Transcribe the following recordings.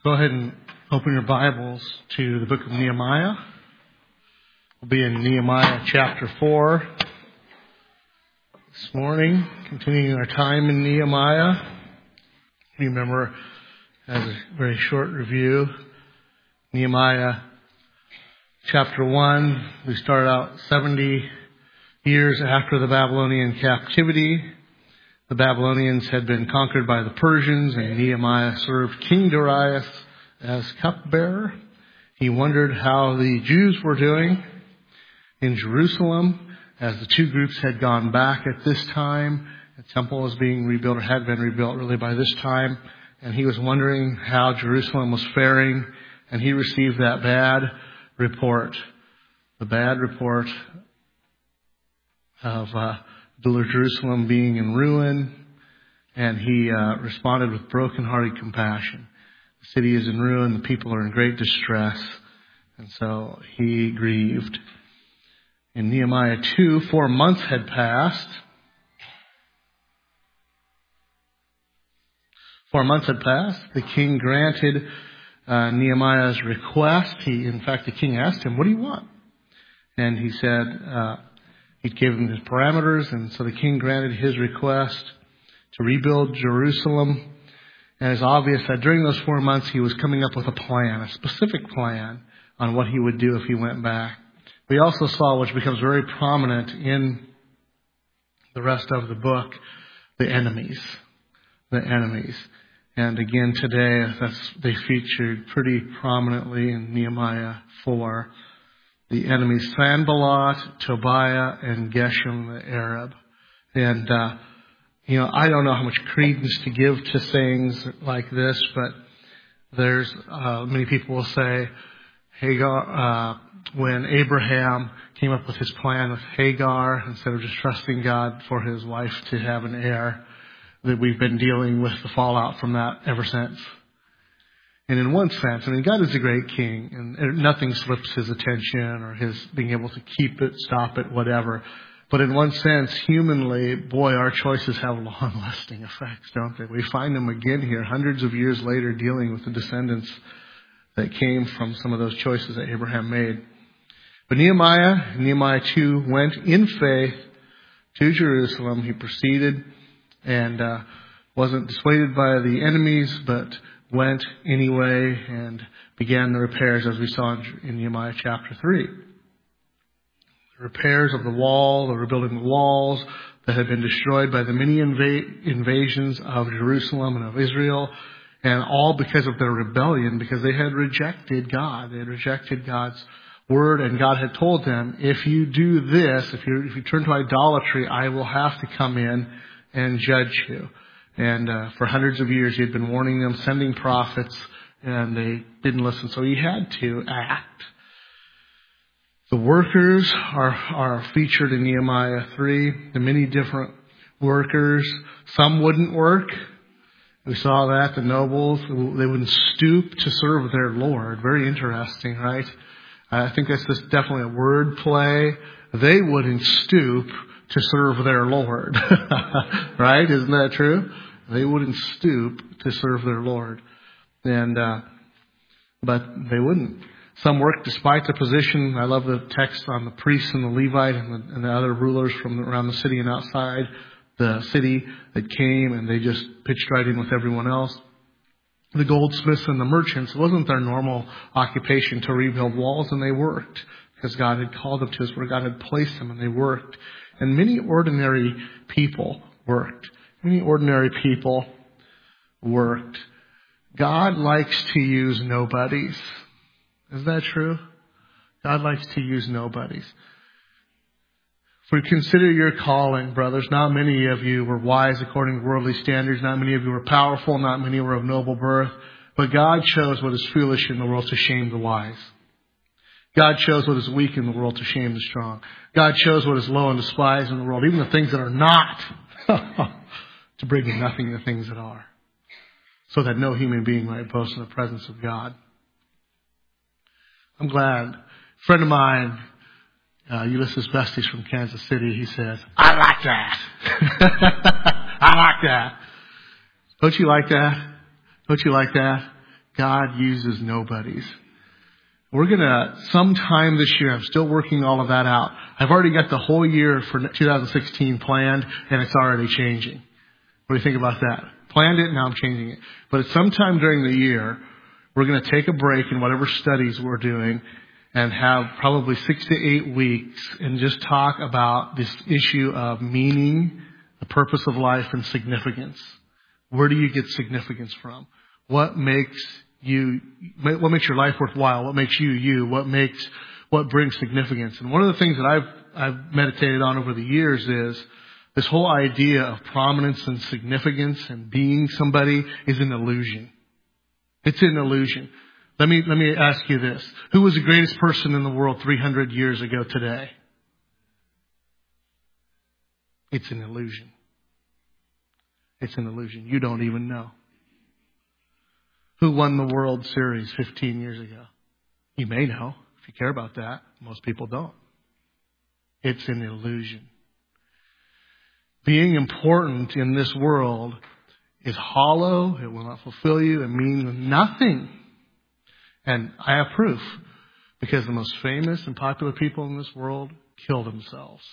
Go ahead and open your Bibles to the book of Nehemiah. We'll be in Nehemiah chapter 4 this morning, continuing our time in Nehemiah. Remember, as a very short review, Nehemiah chapter 1, we started out 70 years after the Babylonian captivity. The Babylonians had been conquered by the Persians, and Nehemiah served King Darius as cupbearer. He wondered how the Jews were doing in Jerusalem, as the two groups had gone back at this time. The temple was being rebuilt, or had been rebuilt really by this time, and he was wondering how Jerusalem was faring, and he received that bad report, the bad report of Jerusalem being in ruin, and he responded with broken-hearted compassion. The city is in ruin, the people are in great distress, and so he grieved. In Nehemiah 2, 4 months had passed. 4 months had passed. The king granted Nehemiah's request. In fact, the king asked him, "What do you want?" And he said, he gave him his parameters, and so the king granted his request to rebuild Jerusalem. And it's obvious that during those 4 months he was coming up with a plan, a specific plan on what he would do if he went back. We also saw, which becomes very prominent in the rest of the book, the enemies. The enemies. And again today, they featured pretty prominently in Nehemiah 4. The enemies, Sanballat, Tobiah, and Geshem the Arab. And, I don't know how much credence to give to sayings like this, but there's, many people will say, Hagar, when Abraham came up with his plan with Hagar, instead of just trusting God for his wife to have an heir, that we've been dealing with the fallout from that ever since. And in one sense, God is a great king, and nothing slips his attention or his being able to keep it, stop it, whatever. But in one sense, humanly, boy, our choices have long-lasting effects, don't they? We find them again here, hundreds of years later, dealing with the descendants that came from some of those choices that Abraham made. But Nehemiah 2, went in faith to Jerusalem. He proceeded and wasn't dissuaded by the enemies, but went anyway and began the repairs, as we saw in Nehemiah chapter 3. The repairs of the wall, the rebuilding the walls that had been destroyed by the many invasions of Jerusalem and of Israel, and all because of their rebellion, because they had rejected God. They had rejected God's word, and God had told them, if you do this, if you turn to idolatry, I will have to come in and judge you. And for hundreds of years, he had been warning them, sending prophets, and they didn't listen. So he had to act. The workers are featured in Nehemiah 3. The many different workers. Some wouldn't work. We saw that. The nobles, they wouldn't stoop to serve their Lord. Very interesting, right? I think that's just definitely a word play. They wouldn't stoop to serve their Lord. Right? Isn't that true? They wouldn't stoop to serve their Lord. And, but they wouldn't. Some worked despite their position. I love the text on the priests and the Levite and the other rulers from around the city and outside the city that came, and they just pitched right in with everyone else. The goldsmiths and the merchants, it wasn't their normal occupation to rebuild walls, and they worked because God had called them to us where God had placed them, and they worked. And many ordinary people worked. Many ordinary people worked. God likes to use nobodies. Is that true? God likes to use nobodies. If we consider your calling, brothers, not many of you were wise according to worldly standards. Not many of you were powerful. Not many were of noble birth. But God chose what is foolish in the world to shame the wise. God chose what is weak in the world to shame the strong. God chose what is low and despised in the world, even the things that are not, to bring to nothing the things that are, so that no human being might boast in the presence of God. I'm glad. A friend of mine, Ulysses Besties from Kansas City, he says, I like that. I like that. Don't you like that? Don't you like that? God uses nobodies. We're going to, sometime this year, I'm still working all of that out. I've already got the whole year for 2016 planned, and it's already changing. What do you think about that? Planned it, now I'm changing it. But at some time during the year, we're going to take a break in whatever studies we're doing and have probably 6 to 8 weeks and just talk about this issue of meaning, the purpose of life, and significance. Where do you get significance from? What makes your life worthwhile? What makes you you? What brings significance? And one of the things that I've meditated on over the years is this whole idea of prominence and significance and being somebody is an illusion. It's an illusion. Let me ask you this. Who was the greatest person in the world 300 years ago today? It's an illusion. It's an illusion. You don't even know. Who won the World Series 15 years ago? You may know if you care about that. Most people don't. It's an illusion. Being important in this world is hollow. It will not fulfill you. It means nothing. And I have proof, because the most famous and popular people in this world kill themselves.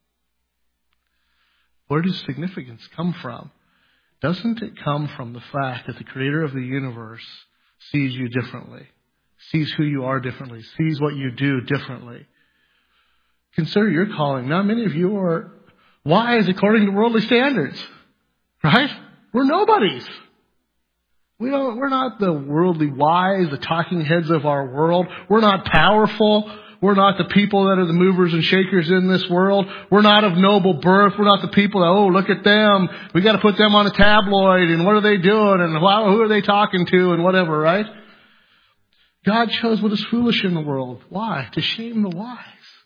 Where does significance come from? Doesn't it come from the fact that the creator of the universe sees you differently, sees who you are differently, sees what you do differently? Consider your calling. Not many of you are wise according to worldly standards, right? We're nobodies. We're not the worldly wise, the talking heads of our world. We're not powerful. We're not the people that are the movers and shakers in this world. We're not of noble birth. We're not the people that, oh, look at them. We got to put them on a tabloid, and what are they doing, and who are they talking to, and whatever, right? God chose what is foolish in the world. Why? To shame the wise.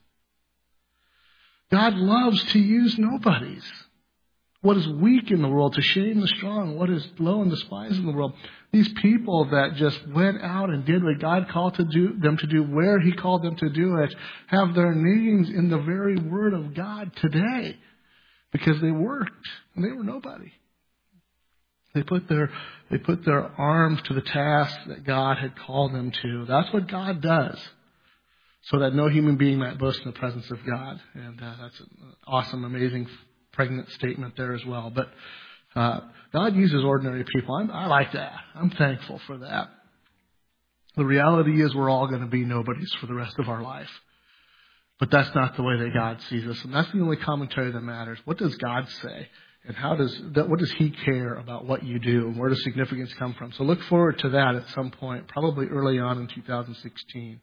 God loves to use nobodies. What is weak in the world to shame the strong. What is low and despised in the world. These people that just went out and did what God called them to do, where He called them to do it, have their names in the very Word of God today because they worked and they were nobody. They put their arms to the task that God had called them to. That's what God does, so that no human being might boast in the presence of God. And that's an awesome, amazing, pregnant statement there as well. But God uses ordinary people. I like that. I'm thankful for that. The reality is we're all going to be nobodies for the rest of our life. But that's not the way that God sees us. And that's the only commentary that matters. What does God say? And what does He care about what you do? And where does significance come from? So look forward to that at some point, probably early on in 2016.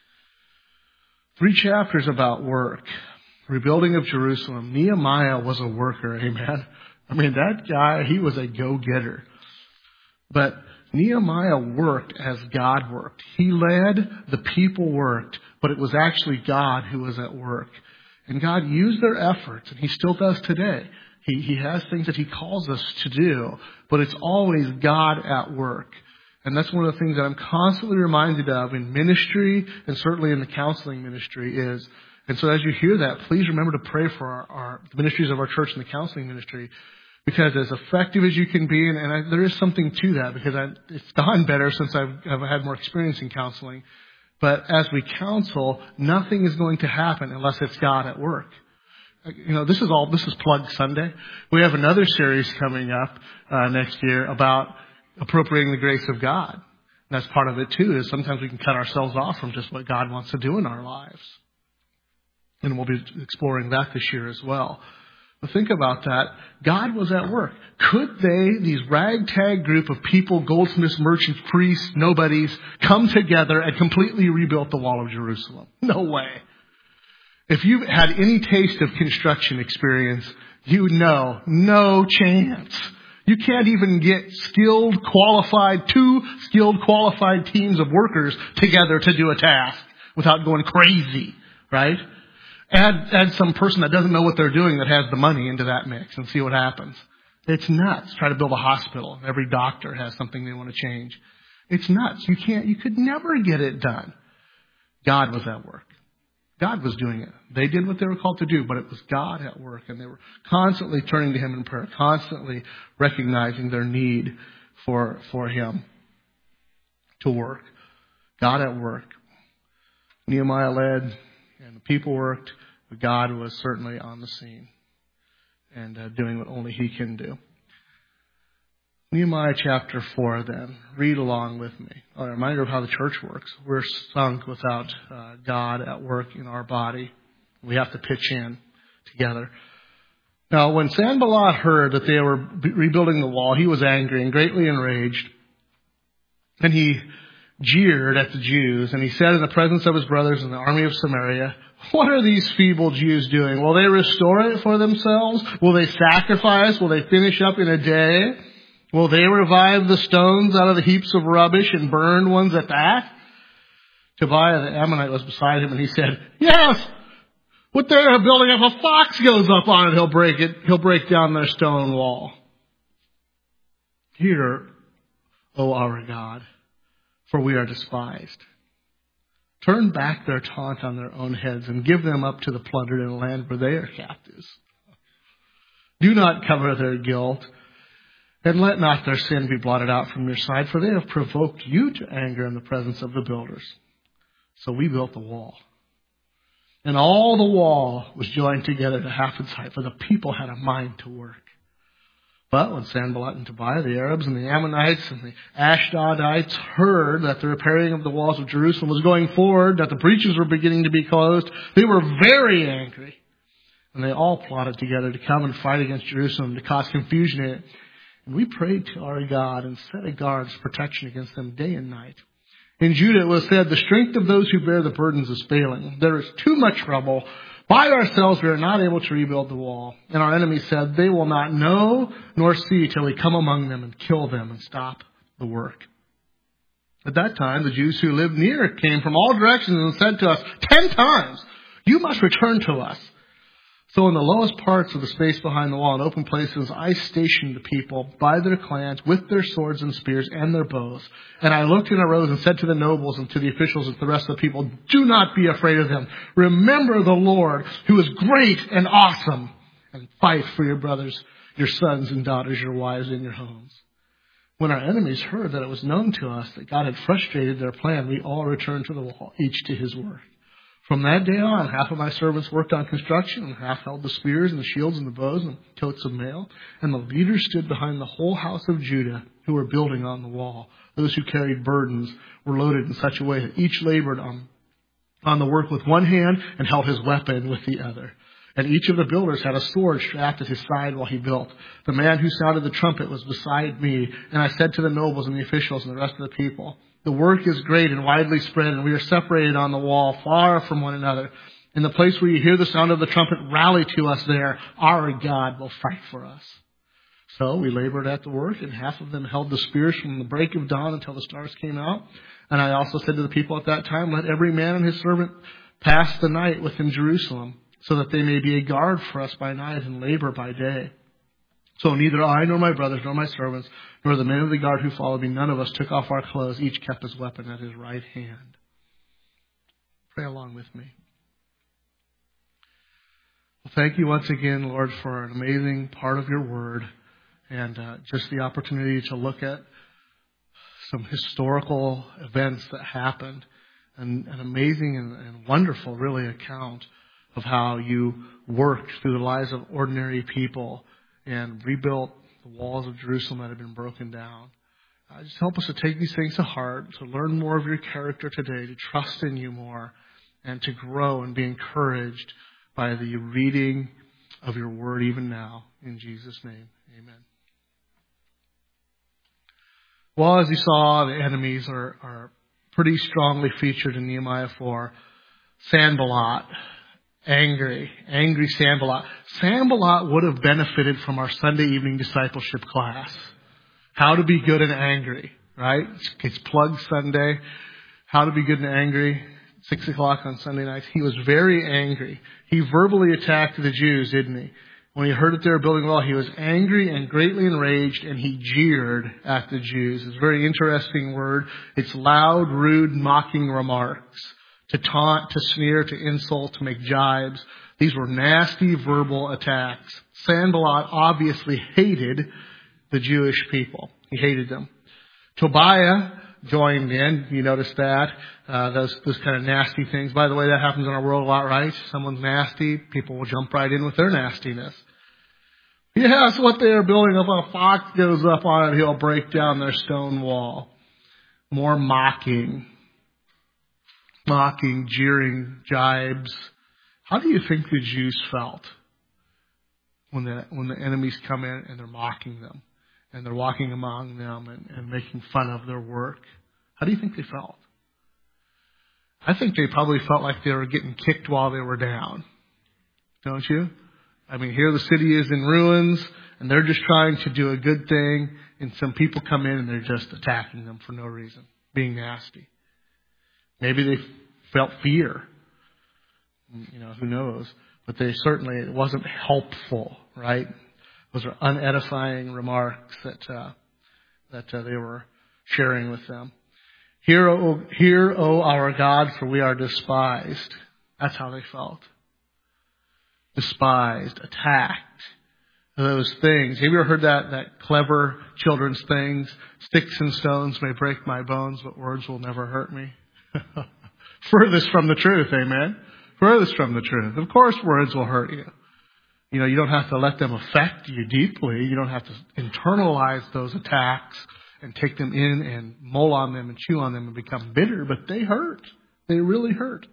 3 chapters about work. Rebuilding of Jerusalem. Nehemiah was a worker, amen. I mean, that guy, he was a go-getter. But Nehemiah worked as God worked. He led, the people worked, but it was actually God who was at work. And God used their efforts, and He still does today. He has things that He calls us to do, but it's always God at work. And that's one of the things that I'm constantly reminded of in ministry, and certainly in the counseling ministry is, and so as you hear that, please remember to pray for the ministries of our church and the counseling ministry, because as effective as you can be, and there is something to that, because it's gotten better since I've had more experience in counseling. But as we counsel, nothing is going to happen unless it's God at work. You know, this is Plug Sunday. We have another series coming up next year about appropriating the grace of God. And that's part of it too, is sometimes we can cut ourselves off from just what God wants to do in our lives. And we'll be exploring that this year as well. But think about that. God was at work. Could these ragtag group of people, goldsmiths, merchants, priests, nobodies, come together and completely rebuild the wall of Jerusalem? No way. If you've had any taste of construction experience, you know, no chance. You can't even get two skilled, qualified teams of workers together to do a task without going crazy, right? Add some person that doesn't know what they're doing that has the money into that mix and see what happens. It's nuts. Try to build a hospital. Every doctor has something they want to change. It's nuts. You could never get it done. God was at work. God was doing it. They did what they were called to do, but it was God at work, and they were constantly turning to Him in prayer, constantly recognizing their need for Him. to work. God at work. Nehemiah led and the people worked, but God was certainly on the scene and doing what only He can do. Nehemiah chapter 4 then. Read along with me. A reminder of how the church works. We're sunk without God at work in our body. We have to pitch in together. Now, when Sanballat heard that they were rebuilding the wall, he was angry and greatly enraged. And he jeered at the Jews, and he said in the presence of his brothers in the army of Samaria, "What are these feeble Jews doing? Will they restore it for themselves? Will they sacrifice? Will they finish up in a day? Will they revive the stones out of the heaps of rubbish and burned ones at that?" Tobiah the Ammonite was beside him, and he said, "Yes! What they are building, if a fox goes up on it, he'll break down their stone wall. Hear, O our God, for we are despised. Turn back their taunt on their own heads and give them up to the plundered in a land where they are captives. Do not cover their guilt, and let not their sin be blotted out from your side, for they have provoked you to anger in the presence of the builders." So we built the wall. And all the wall was joined together to half its height, for the people had a mind to work. But when Sanballat and Tobiah, the Arabs and the Ammonites and the Ashdodites, heard that the repairing of the walls of Jerusalem was going forward, that the breaches were beginning to be closed, they were very angry. And they all plotted together to come and fight against Jerusalem, to cause confusion in it. And we prayed to our God and set a guard's protection against them day and night. In Judah it was said, "The strength of those who bear the burdens is failing. There is too much trouble. By ourselves we are not able to rebuild the wall." And our enemies said, "They will not know nor see till we come among them and kill them and stop the work." At that time the Jews who lived near came from all directions and said to us 10 times, "You must return to us." So in the lowest parts of the space behind the wall and open places, I stationed the people by their clans with their swords and spears and their bows. And I looked and arose and said to the nobles and to the officials and to the rest of the people, "Do not be afraid of them. Remember the Lord, who is great and awesome, and fight for your brothers, your sons and daughters, your wives, and your homes." When our enemies heard that it was known to us that God had frustrated their plan, we all returned to the wall, each to his work. From that day on, half of my servants worked on construction, and half held the spears and the shields and the bows and coats of mail. And the leaders stood behind the whole house of Judah who were building on the wall. Those who carried burdens were loaded in such a way that each labored on the work with one hand and held his weapon with the other. And each of the builders had a sword strapped at his side while he built. The man who sounded the trumpet was beside me, and I said to the nobles and the officials and the rest of the people, "The work is great and widely spread, and we are separated on the wall, far from one another. In the place where you hear the sound of the trumpet, rally to us there. Our God will fight for us." So we labored at the work, and half of them held the spears from the break of dawn until the stars came out. And I also said to the people at that time, "Let every man and his servant pass the night within Jerusalem, so that they may be a guard for us by night and labor by day." So neither I nor my brothers nor my servants nor the men of the guard who followed me, none of us took off our clothes. Each kept his weapon at his right hand. Pray along with me. Well, thank you once again, Lord, for an amazing part of your word and just the opportunity to look at some historical events that happened, and an amazing and wonderful, really, account of how you worked through the lives of ordinary people and rebuilt the walls of Jerusalem that had been broken down. Just help us to take these things to heart, to learn more of your character today, to trust in you more, and to grow and be encouraged by the reading of your word even now. In Jesus' name, amen. Well, as you saw, the enemies are pretty strongly featured in Nehemiah 4. Sanballat. Angry Sanballat. Sanballat would have benefited from our Sunday evening discipleship class. How to be good and angry, right? It's Plug Sunday. How to be good and angry. 6 o'clock on Sunday nights. He was very angry. He verbally attacked the Jews, didn't he? When he heard that they were building a wall, he was angry and greatly enraged, and he jeered at the Jews. It's a very interesting word. It's loud, rude, mocking remarks. To taunt, to sneer, to insult, to make jibes. These were nasty verbal attacks. Sanballat obviously hated the Jewish people. He hated them. Tobiah, joined in. You notice that. Those kind of nasty things. By the way, that happens in our world a lot, right? Someone's nasty. People will jump right in with their nastiness. Yes, what they are building up, a fox goes up on it, he'll break down their stone wall. More mocking, jeering, jibes. How do you think the Jews felt when the enemies come in and they're mocking them and they're walking among them and making fun of their work? How do you think they felt? I think they probably felt like they were getting kicked while they were down. Don't you? I mean, here the city is in ruins and they're just trying to do a good thing, and some people come in and they're just attacking them for no reason, being nasty. Maybe they felt fear. Who knows? But it wasn't helpful, right? Those are unedifying remarks that they were sharing with them. Hear, O our God, for we are despised. That's how they felt. Despised, attacked. Those things. Have you ever heard that clever children's things? Sticks and stones may break my bones, but words will never hurt me. Furthest from the truth, amen? Furthest from the truth. Of course words will hurt you. You don't have to let them affect you deeply. You don't have to internalize those attacks and take them in and mull on them and chew on them and become bitter, but they hurt. They really hurt.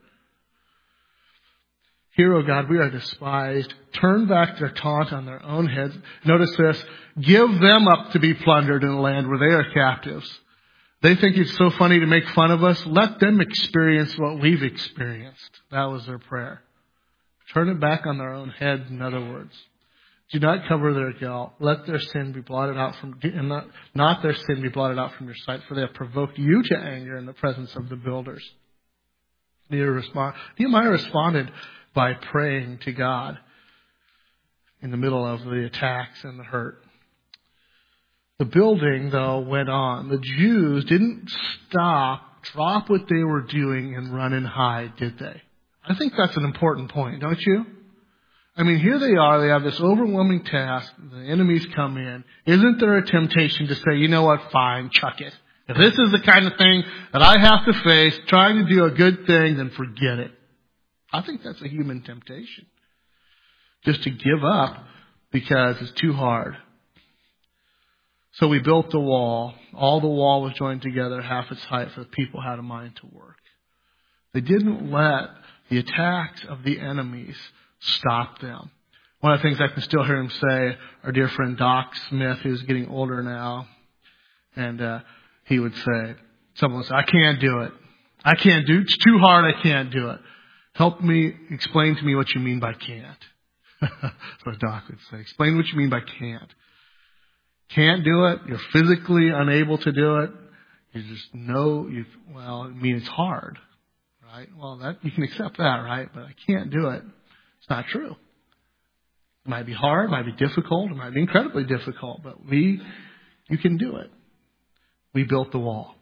Hear, O God, we are despised. Turn back their taunt on their own heads. Notice this. Give them up to be plundered in a land where they are captives. They think it's so funny to make fun of us. Let them experience what we've experienced. That was their prayer. Turn it back on their own heads, in other words. Do not cover their guilt. Let their sin be blotted out not their sin be blotted out from your sight, for they have provoked you to anger in the presence of the builders. Nehemiah responded by praying to God in the middle of the attacks and the hurt. The building, though, went on. The Jews didn't drop what they were doing and run and hide, did they? I think that's an important point, don't you? I mean, here they are. They have this overwhelming task. The enemies come in. Isn't there a temptation to say, you know what, fine, chuck it. If this is the kind of thing that I have to face, trying to do a good thing, then forget it. I think that's a human temptation. Just to give up because it's too hard. So we built the wall. All the wall was joined together, half its height, for the people had a mind to work. They didn't let the attacks of the enemies stop them. One of the things I can still hear him say, our dear friend Doc Smith, who's getting older now, and he would say, someone would say, I can't do it. It's too hard, I can't do it. Help me, explain to me what you mean by can't. That's what Doc would say. Explain what you mean by can't. Can't do it. You're physically unable to do it. You just know it's hard, right? Well, you can accept that, right? But I can't do it. It's not true. It might be hard, it might be difficult, it might be incredibly difficult, but you can do it. We built the wall.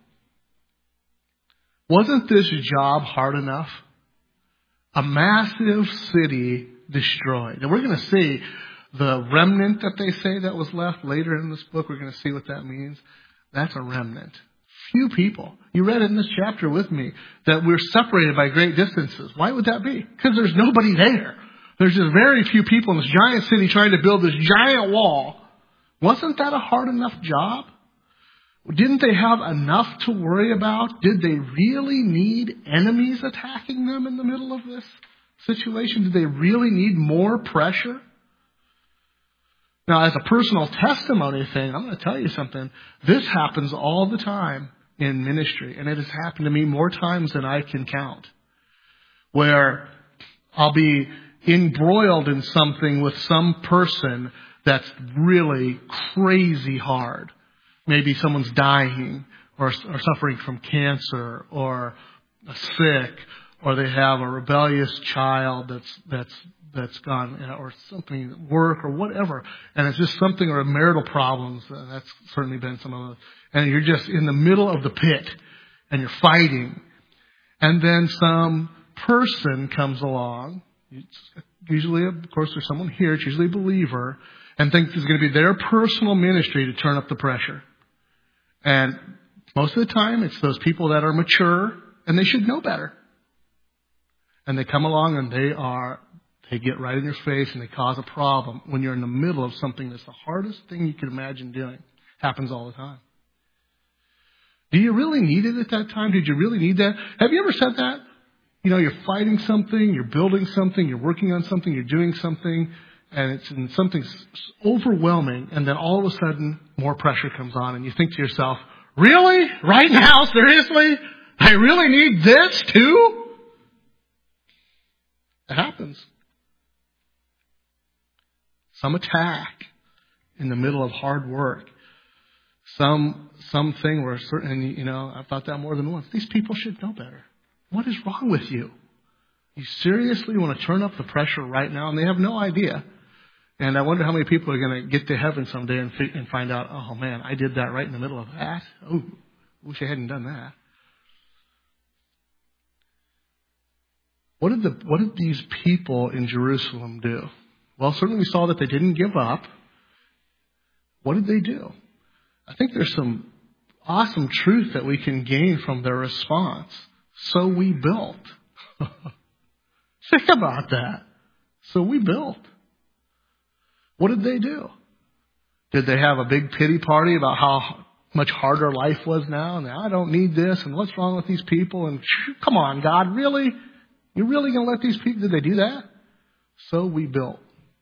Wasn't this job hard enough? A massive city destroyed. And we're going to see the remnant that they say that was left later in this book. We're going to see what that means. That's a remnant. Few people. You read in this chapter with me that we're separated by great distances. Why would that be? Because there's nobody there. There's just very few people in this giant city trying to build this giant wall. Wasn't that a hard enough job? Didn't they have enough to worry about? Did they really need enemies attacking them in the middle of this situation? Did they really need more pressure? Now, as a personal testimony thing, I'm going to tell you something. This happens all the time in ministry, and it has happened to me more times than I can count, where I'll be embroiled in something with some person that's really crazy hard. Maybe someone's dying or suffering from cancer or sick, or they have a rebellious child that's gone, or something at work or whatever, and it's just something, or marital problems. That's certainly been some of those. And you're just in the middle of the pit and you're fighting, and then some person comes along. Usually, of course, there's someone here. It's usually a believer, and thinks it's going to be their personal ministry to turn up the pressure. And Most of the time, it's those people that are mature and they should know better. And they come along and they get right in your face and they cause a problem when you're in the middle of something that's the hardest thing you can imagine doing. Happens all the time. Do you really need it at that time? Did you really need that? Have you ever said that? You're fighting something, you're building something, you're working on something, you're doing something, and something's overwhelming, and then all of a sudden, more pressure comes on, and you think to yourself, really? Right now? Seriously? I really need this too? It happens. Some attack in the middle of hard work. Something where certain, I've thought that more than once. These people should know better. What is wrong with you? You seriously want to turn up the pressure right now? And they have no idea. And I wonder how many people are going to get to heaven someday and find out, oh man, I did that right in the middle of that. Oh, wish I hadn't done that. What did these people in Jerusalem do? Well, certainly we saw that they didn't give up. What did they do? I think there's some awesome truth that we can gain from their response. So we built. Think about that. So we built. What did they do? Did they have a big pity party about how much harder life was now? And I don't need this. And what's wrong with these people? And come on, God, really? You're really going to let these people? Did they do that? So we built.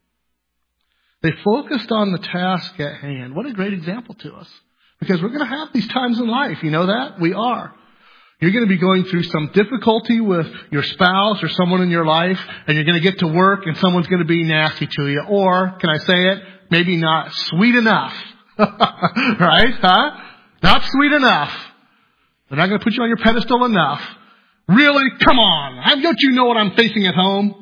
They focused on the task at hand. What a great example to us. Because we're going to have these times in life. You know that? We are. You're going to be going through some difficulty with your spouse or someone in your life, and you're going to get to work and someone's going to be nasty to you. Or, can I say it? Maybe not sweet enough. Right? Huh? Not sweet enough. They're not going to put you on your pedestal enough. Really? Come on. Don't you know what I'm facing at home?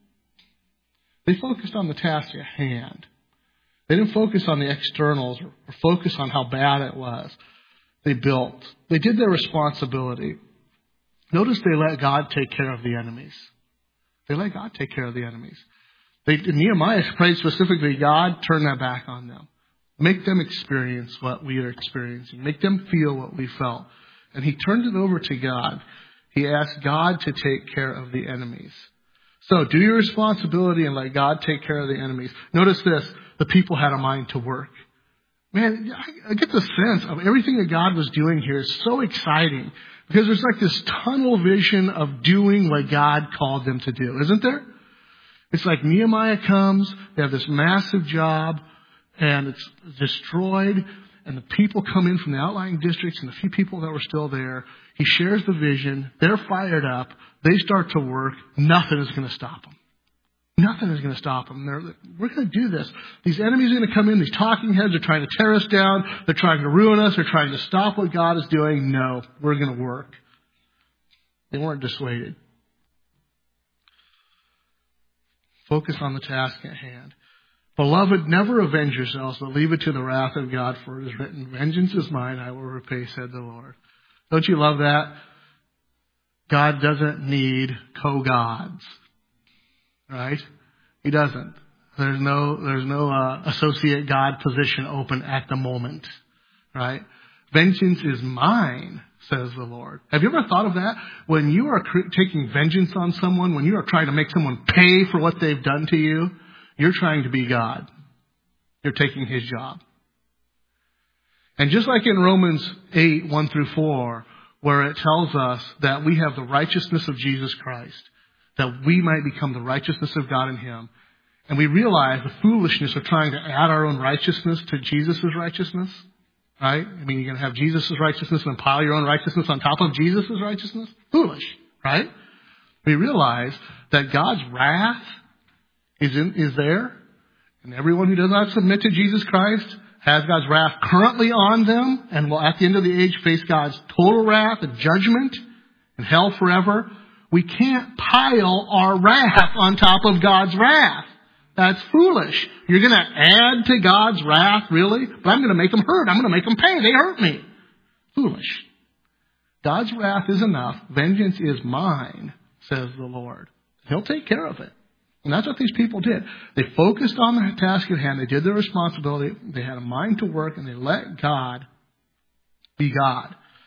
They focused on the task at hand. They didn't focus on the externals or focus on how bad it was. They built. They did their responsibility. Notice they let God take care of the enemies. They let God take care of the enemies. Nehemiah prayed specifically, God, turn that back on them. Make them experience what we are experiencing. Make them feel what we felt. And he turned it over to God. He asked God to take care of the enemies. So do your responsibility and let God take care of the enemies. Notice this. The people had a mind to work. Man, I get the sense of everything that God was doing here is so exciting. Because there's like this tunnel vision of doing what God called them to do. Isn't there? It's like Nehemiah comes. They have this massive job. And it's destroyed. And the people come in from the outlying districts and the few people that were still there. He shares the vision. They're fired up. They start to work. Nothing is going to stop them. Nothing is going to stop them. We're going to do this. These enemies are going to come in. These talking heads are trying to tear us down. They're trying to ruin us. They're trying to stop what God is doing. No, we're going to work. They weren't dissuaded. Focus on the task at hand. Beloved, never avenge yourselves, but leave it to the wrath of God, for it is written, vengeance is mine, I will repay, said the Lord. Don't you love that? God doesn't need co-gods. Right? He doesn't. There's no associate God position open at the moment. Right? Vengeance is mine, says the Lord. Have you ever thought of that? When you are taking vengeance on someone, when you are trying to make someone pay for what they've done to you, you're trying to be God. You're taking his job. And just like in Romans 8, 1 through 4, where it tells us that we have the righteousness of Jesus Christ, that we might become the righteousness of God in him, and we realize the foolishness of trying to add our own righteousness to Jesus' righteousness, right? I mean, you're going to have Jesus' righteousness and pile your own righteousness on top of Jesus' righteousness? Foolish, right? We realize that God's wrath is there, and everyone who does not submit to Jesus Christ has God's wrath currently on them, and will at the end of the age face God's total wrath and judgment and hell forever. We can't pile our wrath on top of God's wrath. That's foolish. You're going to add to God's wrath, really? But I'm going to make them hurt. I'm going to make them pay. They hurt me. Foolish. God's wrath is enough. Vengeance is mine, says the Lord. He'll take care of it. And that's what these people did. They focused on the task at hand. They did their responsibility. They had a mind to work, and they let God be God.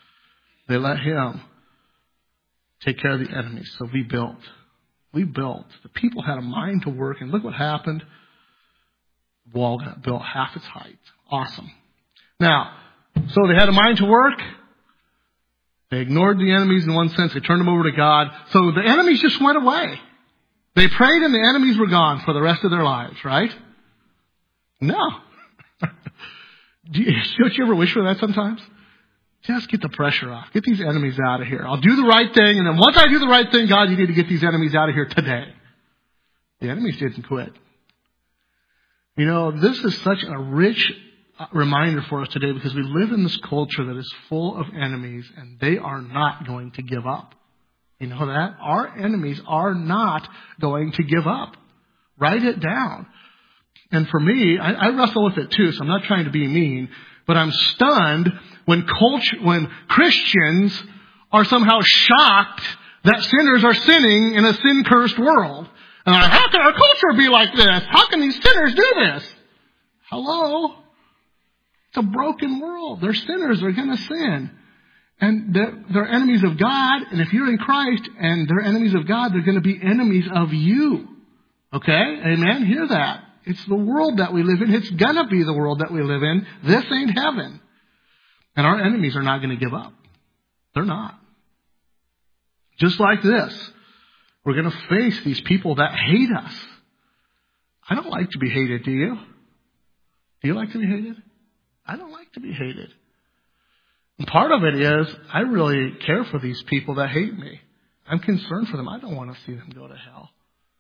They let him take care of the enemies. So we built. The people had a mind to work, and look what happened. The wall got built half its height. Awesome. Now, so they had a mind to work. They ignored the enemies in one sense. They turned them over to God. So the enemies just went away. They prayed and the enemies were gone for the rest of their lives, right? No. Don't you ever wish for that sometimes? Just get the pressure off. Get these enemies out of here. I'll do the right thing, and then once I do the right thing, God, you need to get these enemies out of here today. The enemies didn't quit. You know, this is such a rich reminder for us today because we live in this culture that is full of enemies, and they are not going to give up. You know that? Our enemies are not going to give up. Write it down. And for me, I wrestle with it too, so I'm not trying to be mean, but I'm stunned when Christians are somehow shocked that sinners are sinning in a sin-cursed world. And how can our culture be like this? How can these sinners do this? Hello? It's a broken world. They're sinners. They're going to sin. And they're enemies of God. And if you're in Christ and they're enemies of God, they're going to be enemies of you. Okay? Amen? Hear that. It's the world that we live in. It's going to be the world that we live in. This ain't heaven. And our enemies are not going to give up. They're not. Just like this. We're going to face these people that hate us. I don't like to be hated, do you? Do you like to be hated? I don't like to be hated. And part of it is I really care for these people that hate me. I'm concerned for them. I don't want to see them go to hell.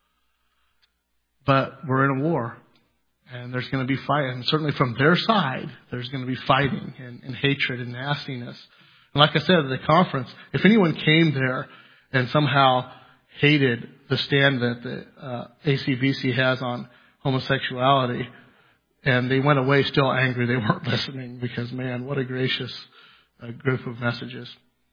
But we're in a war. And there's going to be fighting. And certainly from their side, there's going to be fighting and hatred and nastiness. And like I said at the conference, if anyone came there and somehow hated the stand that the ACBC has on homosexuality, and they went away still angry, they weren't listening because, man, what a gracious group of messages.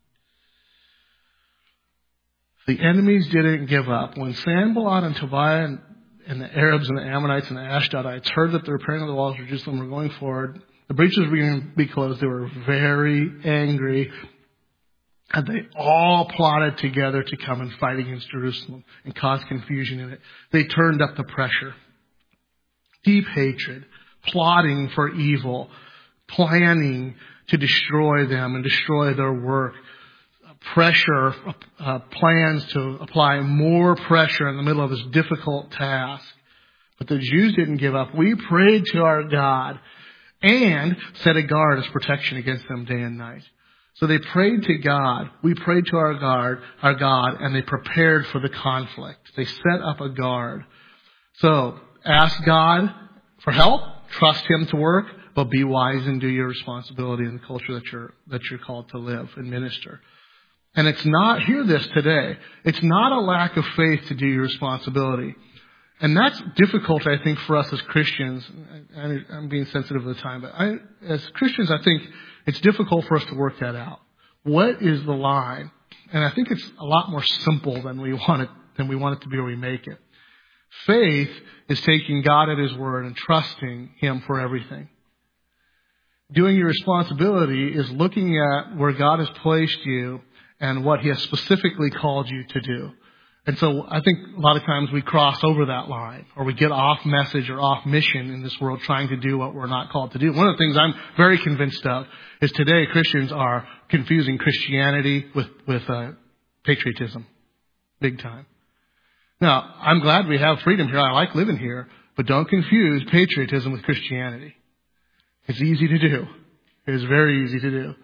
The enemies didn't give up. When Sanballat and Tobiah and the Arabs and the Ammonites and the Ashdodites heard that the repairing of the walls of Jerusalem were going forward, the breaches were going to be closed. They were very angry. And they all plotted together to come and fight against Jerusalem and cause confusion in it. They turned up the pressure. Deep hatred, plotting for evil, planning to destroy them and destroy their work. Pressure, plans to apply more pressure in the middle of this difficult task. But the Jews didn't give up. We prayed to our God and set a guard as protection against them day and night. So they prayed to God. We prayed to our God, and they prepared for the conflict. They set up a guard. So ask God for help. Trust Him to work, but be wise and do your responsibility in the culture that you're called to live and minister. And it's not, hear this today, it's not a lack of faith to do your responsibility. And that's difficult, I think, for us as Christians. I'm being sensitive to the time, but as Christians, I think it's difficult for us to work that out. What is the line? And I think it's a lot more simple than we want it to be or we make it. Faith is taking God at His word and trusting Him for everything. Doing your responsibility is looking at where God has placed you and what He has specifically called you to do. And so I think a lot of times we cross over that line or we get off message or off mission in this world trying to do what we're not called to do. One of the things I'm very convinced of is today Christians are confusing Christianity with patriotism. Big time. Now, I'm glad we have freedom here. I like living here. But don't confuse patriotism with Christianity. It's easy to do. It is very easy to do.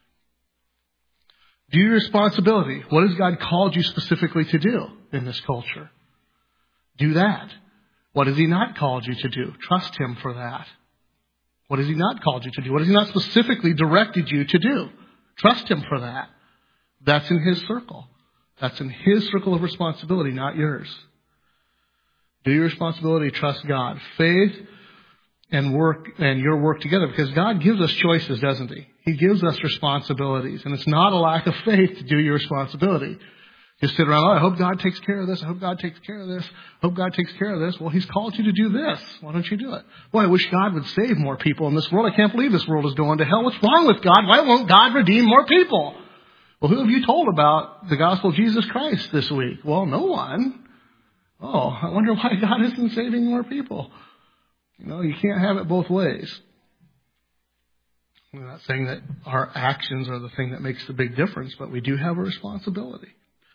Do your responsibility. What has God called you specifically to do in this culture? Do that. What has He not called you to do? Trust Him for that. What has He not called you to do? What has He not specifically directed you to do? Trust Him for that. That's in His circle. That's in His circle of responsibility, not yours. Do your responsibility. Trust God. Faith and work and your work together, because God gives us choices, doesn't He? He gives us responsibilities, and it's not a lack of faith to do your responsibility. Just sit around, I hope God takes care of this. I hope God takes care of this. I hope God takes care of this. Well, He's called you to do this. Why don't you do it? Boy, I wish God would save more people in this world. I can't believe this world is going to hell. What's wrong with God? Why won't God redeem more people? Well, who have you told about the gospel of Jesus Christ this week? Well, no one. Oh, I wonder why God isn't saving more people. You can't have it both ways. I'm not saying that our actions are the thing that makes the big difference, but we do have a responsibility.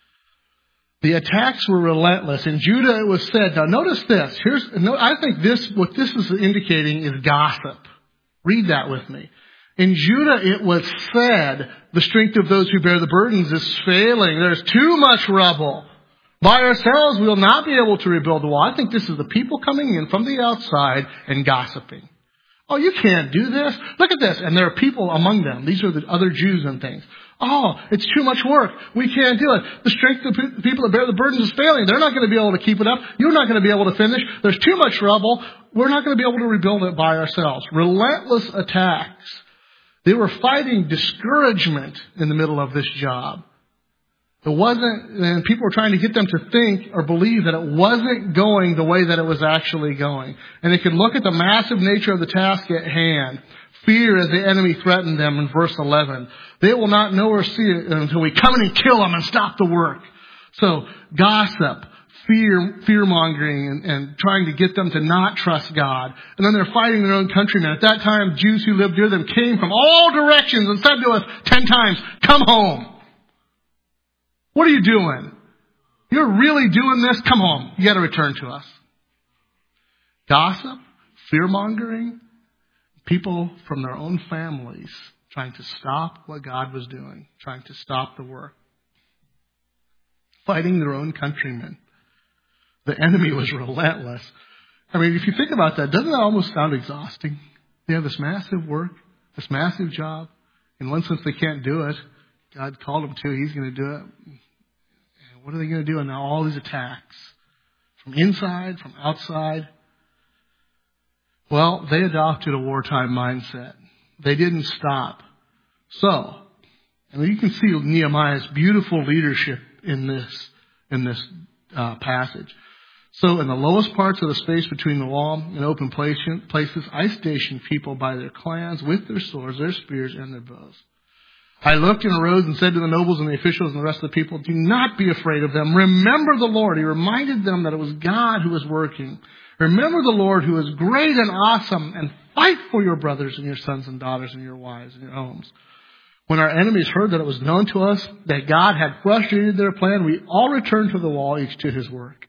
The attacks were relentless. In Judah it was said, now notice this. I think what this is indicating is gossip. Read that with me. In Judah it was said, the strength of those who bear the burdens is failing. There's too much rubble. By ourselves we will not be able to rebuild the wall. I think this is the people coming in from the outside and gossiping. Oh, you can't do this. Look at this. And there are people among them. These are the other Jews and things. Oh, it's too much work. We can't do it. The strength of the people that bear the burdens is failing. They're not going to be able to keep it up. You're not going to be able to finish. There's too much rubble. We're not going to be able to rebuild it by ourselves. Relentless attacks. They were fighting discouragement in the middle of this job. And people were trying to get them to think or believe that it wasn't going the way that it was actually going. And they could look at the massive nature of the task at hand. Fear as the enemy threatened them in verse 11. They will not know or see it until we come in and kill them and stop the work. So gossip, fear-mongering, and trying to get them to not trust God. And then they're fighting their own countrymen. At that time, Jews who lived near them came from all directions and said to us 10 times, come home. What are you doing? You're really doing this? Come home. You got to return to us. Gossip, fear-mongering, people from their own families trying to stop what God was doing, trying to stop the work. Fighting their own countrymen. The enemy was relentless. I mean, if you think about that, doesn't that almost sound exhausting? They have this massive work, this massive job. In one sense, they can't do it. God called them to. He's going to do it. What are they going to do? And now all these attacks from inside, from outside. Well, they adopted a wartime mindset. They didn't stop. So, you can see Nehemiah's beautiful leadership in this passage. So, in the lowest parts of the space between the wall and open places, I stationed people by their clans with their swords, their spears, and their bows. I looked and arose and said to the nobles and the officials and the rest of the people, do not be afraid of them. Remember the Lord. He reminded them that it was God who was working. Remember the Lord who is great and awesome, and fight for your brothers and your sons and daughters and your wives and your homes. When our enemies heard that it was known to us that God had frustrated their plan, we all returned to the wall, each to his work.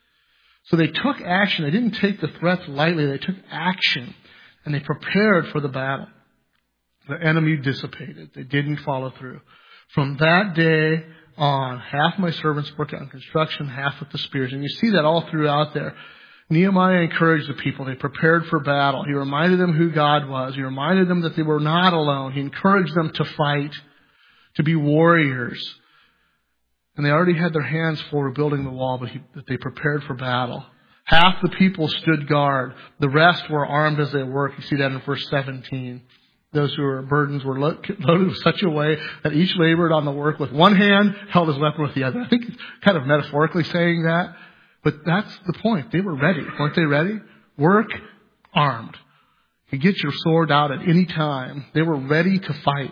So they took action. They didn't take the threats lightly. They took action, and they prepared for the battle. The enemy dissipated. They didn't follow through. From that day on, half my servants worked on construction, half with the spears. And you see that all throughout there. Nehemiah encouraged the people. They prepared for battle. He reminded them who God was. He reminded them that they were not alone. He encouraged them to fight, to be warriors. And they already had their hands full rebuilding the wall, but they prepared for battle. Half the people stood guard. The rest were armed as they worked. You see that in verse 17. Those who were burdens were loaded in such a way that each labored on the work with one hand, held his weapon with the other. I think it's kind of metaphorically saying that, but that's the point. They were ready. Weren't they ready? Work armed. You get your sword out at any time. They were ready to fight.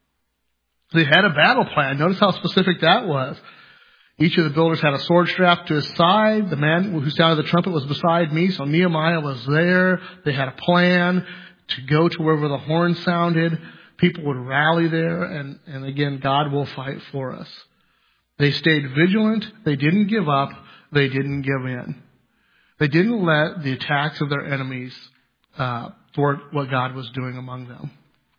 They had a battle plan. Notice how specific that was. Each of the builders had a sword strapped to his side. The man who sounded the trumpet was beside me, so Nehemiah was there. They had a plan to go to wherever the horn sounded. People would rally there, and again, God will fight for us. They stayed vigilant. They didn't give up. They didn't give in. They didn't let the attacks of their enemies thwart what God was doing among them.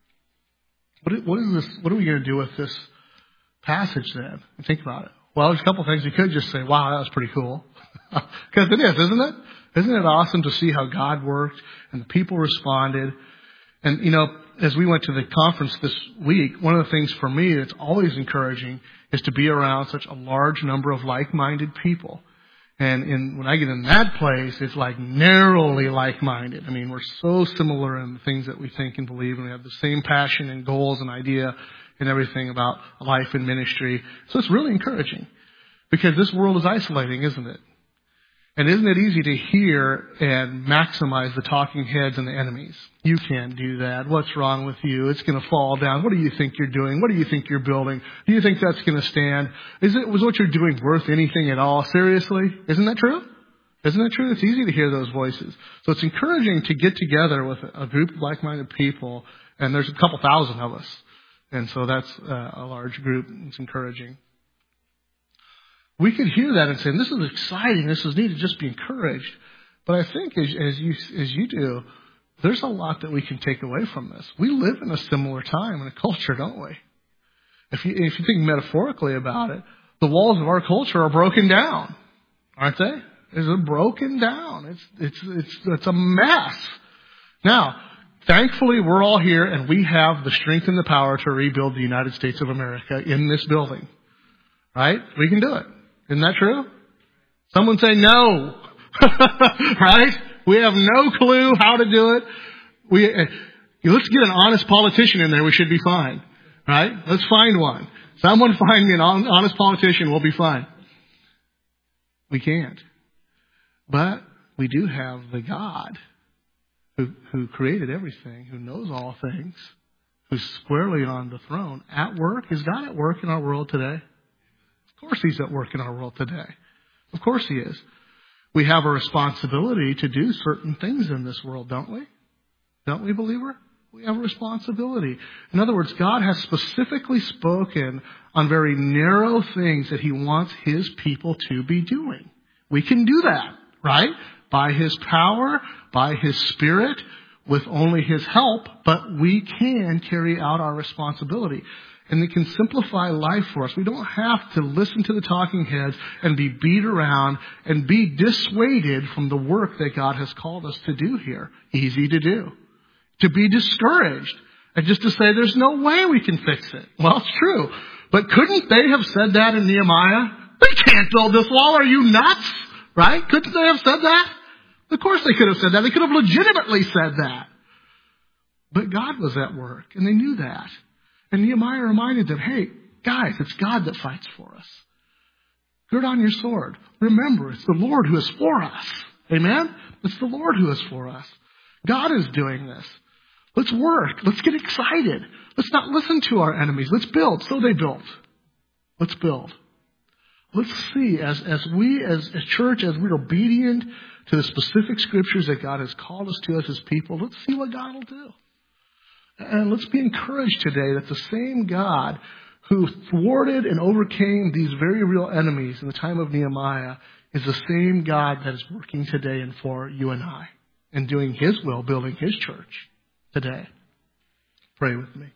What is this? What are we going to do with this passage then? Think about it. Well, there's a couple of things. You could just say, wow, that was pretty cool. Because it is, isn't it? Isn't it awesome to see how God worked and the people responded? And, as we went to the conference this week, one of the things for me that's always encouraging is to be around such a large number of like-minded people. And when I get in that place, it's like narrowly like-minded. I mean, we're so similar in the things that we think and believe, and we have the same passion and goals and idea and everything about life and ministry. So it's really encouraging because this world is isolating, isn't it? And isn't it easy to hear and maximize the talking heads and the enemies? You can't do that. What's wrong with you? It's going to fall down. What do you think you're doing? What do you think you're building? Do you think that's going to stand? Was what you're doing worth anything at all? Seriously? Isn't that true? Isn't that true? It's easy to hear those voices. So it's encouraging to get together with a group of like-minded people, and there's a couple thousand of us. And so that's a large group. It's encouraging. We could hear that and say, this is exciting, this is needed, just be encouraged. But I think as you do, there's a lot that we can take away from this. We live in a similar time and a culture, don't we? If you think metaphorically about it, the walls of our culture are broken down, aren't they? They're broken down. It's a mess. Now, thankfully, we're all here and we have the strength and the power to rebuild the United States of America in this building. Right? We can do it. Isn't that true? Someone say no. Right? We have no clue how to do it. Let's get an honest politician in there. We should be fine. Right? Let's find one. Someone find me an honest politician. We'll be fine. We can't. But we do have the God who created everything, who knows all things, who's squarely on the throne at work. Is God at work in our world today? Of course He's at work in our world today. Of course He is. We have a responsibility to do certain things in this world, don't we? Don't we, believer? We have a responsibility. In other words, God has specifically spoken on very narrow things that He wants His people to be doing. We can do that, right? By His power, by His Spirit, with only His help, but we can carry out our responsibility. And it can simplify life for us. We don't have to listen to the talking heads and be beat around and be dissuaded from the work that God has called us to do here. Easy to do. To be discouraged and just to say there's no way we can fix it. Well, it's true. But couldn't they have said that in Nehemiah? We can't build this wall. Are you nuts? Right? Couldn't they have said that? Of course they could have said that. They could have legitimately said that. But God was at work and they knew that. And Nehemiah reminded them, hey, guys, it's God that fights for us. Gird on your sword. Remember, it's the Lord who is for us. Amen? It's the Lord who is for us. God is doing this. Let's work. Let's get excited. Let's not listen to our enemies. Let's build. So they built. Let's build. Let's see, as we, as a church, as we're obedient to the specific scriptures that God has called us to as His people, let's see what God will do. And let's be encouraged today that the same God who thwarted and overcame these very real enemies in the time of Nehemiah is the same God that is working today and for you and I and doing His will, building His church today. Pray with me.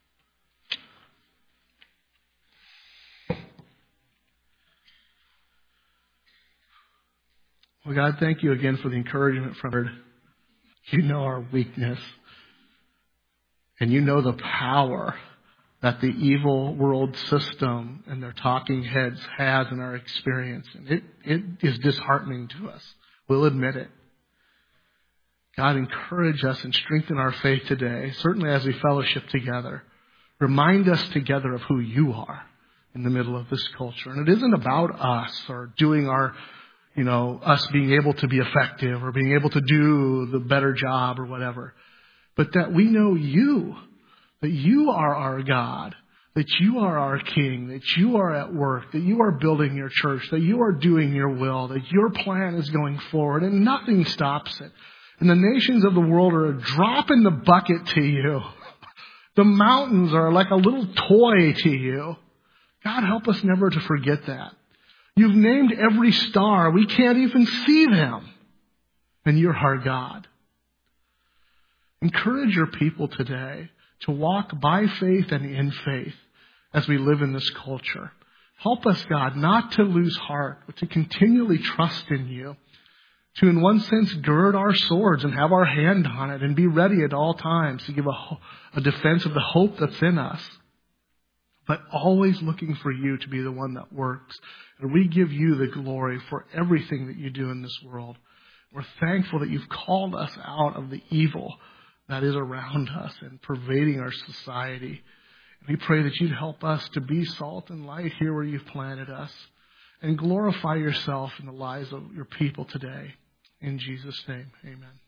Well, God, thank you again for the encouragement from her. You know our weakness. And you know the power that the evil world system and their talking heads has in our experience. And it is disheartening to us. We'll admit it. God, encourage us and strengthen our faith today, certainly as we fellowship together. Remind us together of who you are in the middle of this culture. And it isn't about us or doing our, us being able to be effective or being able to do the better job or whatever. But that we know you, that you are our God, that you are our King, that you are at work, that you are building your church, that you are doing your will, that your plan is going forward and nothing stops it. And the nations of the world are a drop in the bucket to you. The mountains are like a little toy to you. God, help us never to forget that. You've named every star. We can't even see them. And you're our God. Encourage your people today to walk by faith and in faith as we live in this culture. Help us, God, not to lose heart, but to continually trust in you. To, in one sense, gird our swords and have our hand on it and be ready at all times to give a defense of the hope that's in us. But always looking for you to be the one that works. And we give you the glory for everything that you do in this world. We're thankful that you've called us out of the evil that is around us and pervading our society. And we pray that you'd help us to be salt and light here where you've planted us. and glorify yourself in the lives of your people today. In Jesus' name, amen.